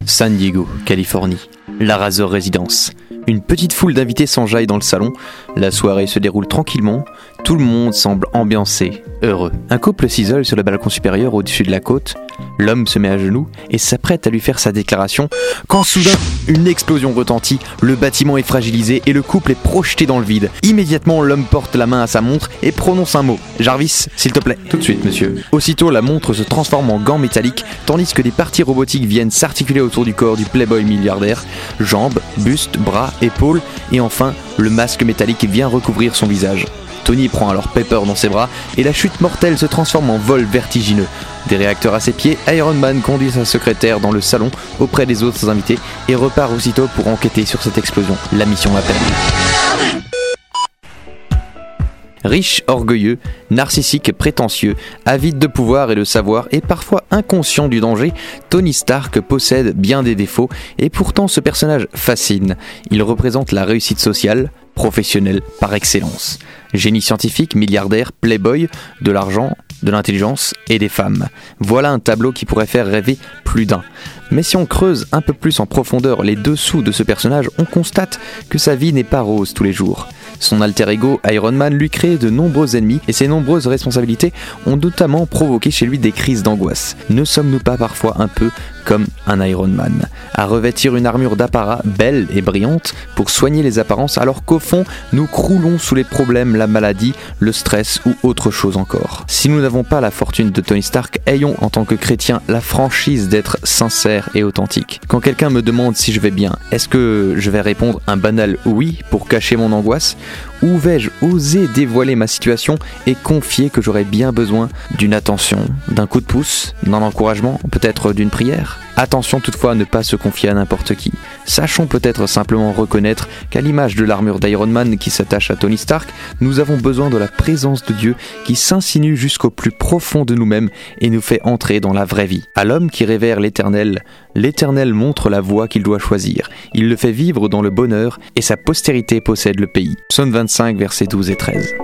San Diego, Californie, la Razor Residence. Une petite foule d'invités s'enjaille dans le salon. La soirée se déroule tranquillement. Tout le monde semble ambiancé, heureux. Un couple s'isole sur le balcon supérieur au-dessus de la côte. L'homme se met à genoux et s'apprête à lui faire sa déclaration quand soudain, une explosion retentit, le bâtiment est fragilisé et le couple est projeté dans le vide. Immédiatement, l'homme porte la main à sa montre et prononce un mot. « Jarvis, s'il te plaît. » « Tout de suite, monsieur. » Aussitôt, la montre se transforme en gants métalliques tandis que des parties robotiques viennent s'articuler autour du corps du playboy milliardaire. Jambes, buste, bras, épaules et enfin, le masque métallique vient recouvrir son visage. Tony prend alors Pepper dans ses bras et la chute mortelle se transforme en vol vertigineux. Des réacteurs à ses pieds, Iron Man conduit sa secrétaire dans le salon auprès des autres invités et repart aussitôt pour enquêter sur cette explosion. La mission appelle. Riche, orgueilleux, narcissique, prétentieux, avide de pouvoir et de savoir et parfois inconscient du danger, Tony Stark possède bien des défauts et pourtant ce personnage fascine. Il représente la réussite sociale, professionnelle par excellence. Génie scientifique, milliardaire, playboy, de l'argent, de l'intelligence et des femmes. Voilà un tableau qui pourrait faire rêver plus d'un. Mais si on creuse un peu plus en profondeur les dessous de ce personnage, on constate que sa vie n'est pas rose tous les jours. Son alter ego Iron Man lui crée de nombreux ennemis et ses nombreuses responsabilités ont notamment provoqué chez lui des crises d'angoisse. Ne sommes-nous pas parfois un peu comme un Iron Man, à revêtir une armure d'apparat belle et brillante pour soigner les apparences alors qu'au fond nous croulons sous les problèmes, la maladie, le stress ou autre chose encore. Si nous n'avons pas la fortune de Tony Stark, ayons en tant que chrétiens la franchise d'être sincère et authentique. Quand quelqu'un me demande si je vais bien, est-ce que je vais répondre un banal oui pour cacher mon angoisse? Ou vais-je oser dévoiler ma situation et confier que j'aurais bien besoin d'une attention, d'un coup de pouce, d'un encouragement, peut-être d'une prière? Attention toutefois à ne pas se confier à n'importe qui. Sachons peut-être simplement reconnaître qu'à l'image de l'armure d'Iron Man qui s'attache à Tony Stark, nous avons besoin de la présence de Dieu qui s'insinue jusqu'au plus profond de nous-mêmes et nous fait entrer dans la vraie vie. À l'homme qui révère l'Éternel, l'Éternel montre la voie qu'il doit choisir. Il le fait vivre dans le bonheur et sa postérité possède le pays. Psaume 25, versets 12 et 13.